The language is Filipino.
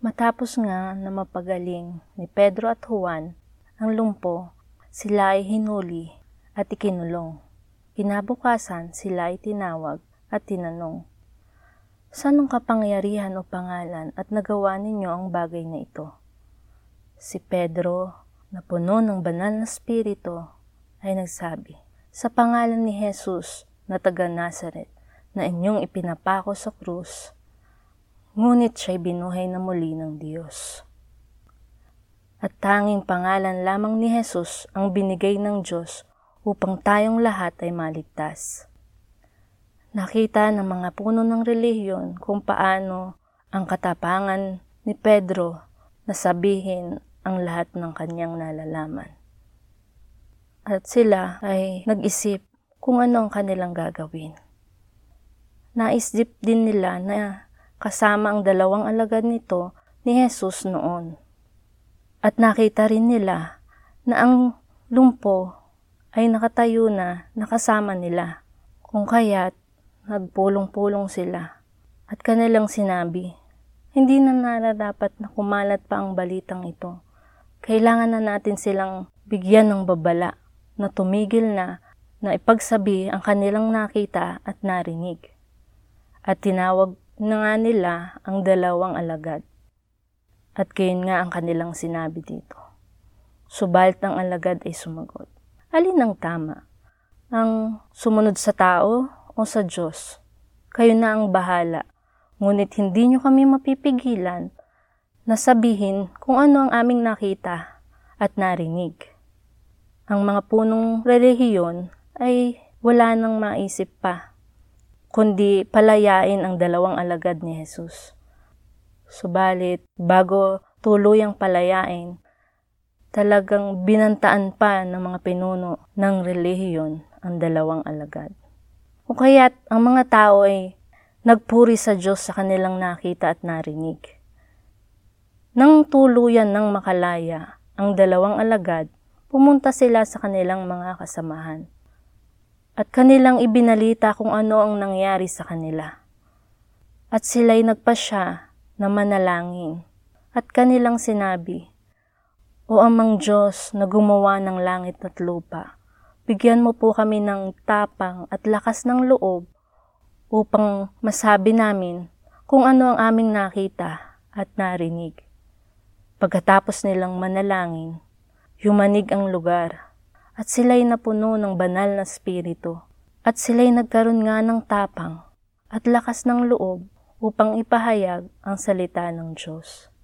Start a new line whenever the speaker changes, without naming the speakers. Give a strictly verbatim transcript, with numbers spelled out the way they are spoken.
Matapos nga na mapagaling ni Pedro at Juan ang lumpo, sila ay hinuli at ikinulong. Kinabukasan sila ay tinawag at tinanong, "Sa anong kapangyarihan o pangalan at nagawa ninyo ang bagay na ito?" Si Pedro, na puno ng banal na espiritu, ay nagsabi, "Sa pangalan ni Jesus na taga Nazaret na inyong ipinapako sa krus, ngunit siya'y binuhay na muli ng Diyos." At tanging pangalan lamang ni Jesus ang binigay ng Diyos upang tayong lahat ay maligtas. Nakita ng mga puno ng relihiyon kung paano ang katapangan ni Pedro na sabihin ang lahat ng kanyang nalalaman. At sila ay nag-isip kung ano ang kanilang gagawin. Naisip din nila na kasama ang dalawang alagad nito ni Jesus noon. At nakita rin nila na ang lumpo ay nakatayo na nakasama nila. Kung kaya't nagpulong-pulong sila at kanilang sinabi, "Hindi na nararapat na kumalat pa ang balitang ito. Kailangan na natin silang bigyan ng babala na tumigil na na ipagsabi ang kanilang nakita at narinig." At tinawag na nga nila ang dalawang alagad. At gayon nga ang kanilang sinabi dito. Subalit ang alagad ay sumagot, "Alin ang tama? Ang sumunod sa tao o sa Diyos? Kayo na ang bahala. Ngunit hindi nyo kami mapipigilan na sabihin kung ano ang aming nakita at narinig." Ang mga punong relihiyon ay wala nang maisip pa, kundi palayain ang dalawang alagad ni Jesus. Subalit, bago tuluyang palayain, talagang binantaan pa ng mga pinuno ng relihiyon ang dalawang alagad. O kaya't ang mga tao ay nagpuri sa Diyos sa kanilang nakita at narinig. Nang tuluyan ng makalaya ang dalawang alagad, pumunta sila sa kanilang mga kasamahan at kanilang ibinalita kung ano ang nangyari sa kanila. At sila'y nagpasya na manalangin at kanilang sinabi, "O Amang Diyos na gumawa ng langit at lupa, bigyan mo po kami ng tapang at lakas ng loob upang masabi namin kung ano ang aming nakita at narinig." Pagkatapos nilang manalangin, yumanig ang lugar at sila'y napuno ng banal na espiritu at sila'y nagkaroon nga ng tapang at lakas ng loob upang ipahayag ang salita ng Diyos.